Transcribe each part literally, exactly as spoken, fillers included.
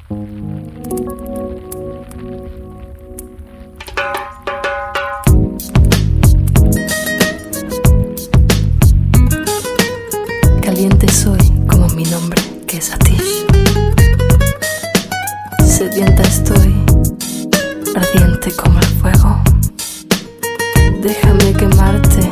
Caliente soy como mi nombre, que es Atish. Sedienta estoy, ardiente como el fuego. Déjame quemarte,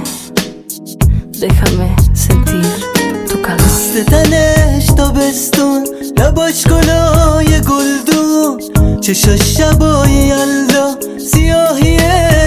déjame sentir tu calor. ستنش تابستون لباش گلای گلدون چشاش شبای یلدا سیاهی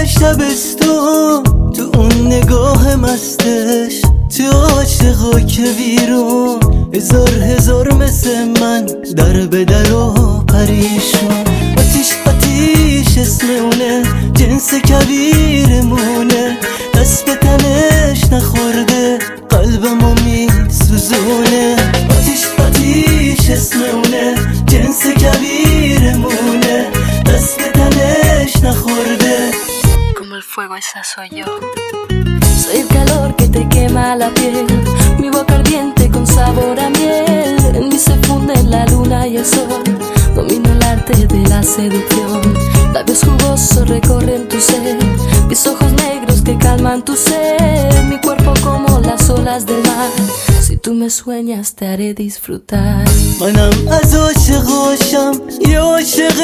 شبستون تو اون نگاه مستش تو عاشقا که بیرون هزار هزار مثل من در به در و پریشون آتیش آتیش اسم اونه جنس کبیرمونه دست به تنش نخورده قلبمو میسوزونه آتیش آتیش اسم اونه جنس کبیرمونه دست به تنش نخورده Como el fuego, esa soy yo. Soy el calor que te quema la piel, mi boca ardiente con sabor a miel. En mí se funden la luna y el sol, domino el arte de la seducción. Labios jugosos recorren tu ser, mis ojos negros que calman tu ser. Mi cuerpo como las olas del mar, si tú me sueñas te haré disfrutar. منم از عاشقاشم یه عاشق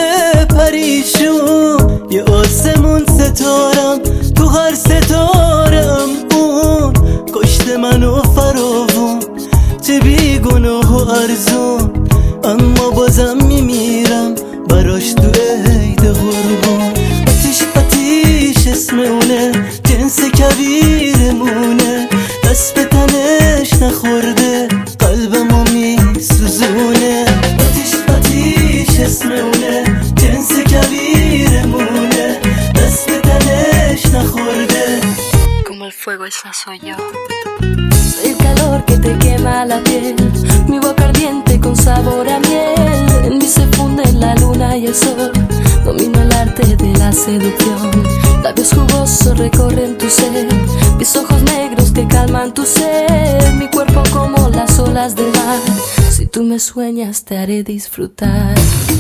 پریشون یه آسمون ستارم تو هر ستارم اون کشته منو فراوون چه بیگناه و ارزون اما بازم میمیرم براش تو عید قربان آتیش آتیش اسم اونه جنس کبیرمونه دست به تنش نخورده قلبمو میسوزونه آتیش آتیش اسم اونه جنس کبیرمونه دست به تنش نخورده Como el fuego, esa soy yo. Soy el calor que te quema la piel, mi boca ardiente con sabor a miel. En mí se funden la luna y el sol, domino el arte de la seducción. Labios jugosos recorren tu ser, mis ojos negros que calman tu ser. Mi cuerpo como las olas del mar, si tú me sueñas te haré disfrutar.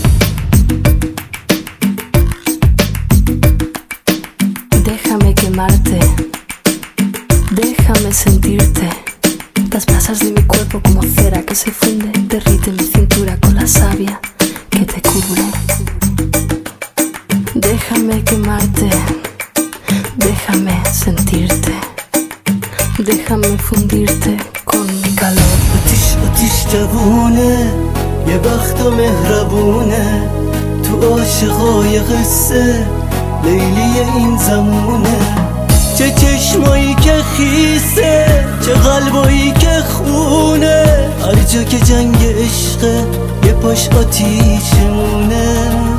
Déjame quemarte, déjame sentirte. Las brasas de mi cuerpo como cera que se funde, derrite mi cintura con la savia que te cubre. Déjame quemarte, déjame sentirte, déjame fundirte con mi calor. آتیش آتیش جوونه یه بخت و مهربونه تو عاشقای قصه لیلی این زمونه چه چشمایی که خیسه چه قلبایی که خونه هر جا که جنگ عشقه یه پاش آتیشمونه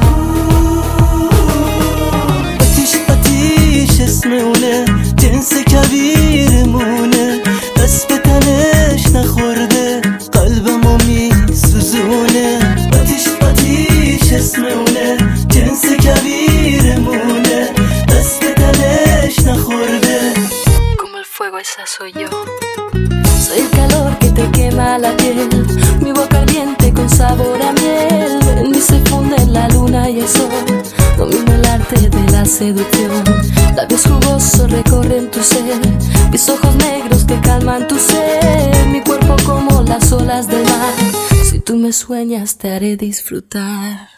آتیش آتیش اسم اونه جنس کبیرمونه دست به تنش نخورده قلبمو میسوزونه آتیش آتیش اسم اونه جنس کبیرمونه دست به تنش نخورده Como el fuego, esa soy yo. Soy el calor que te quema la piel, mi boca ardiente con sabor a miel. En mí se funden la luna y el sol, domino el arte de la seducción. Labios jugosos recorren tu ser, mis ojos negros que calman tu ser. Mi cuerpo como las olas del mar, si tú me sueñas te haré disfrutar.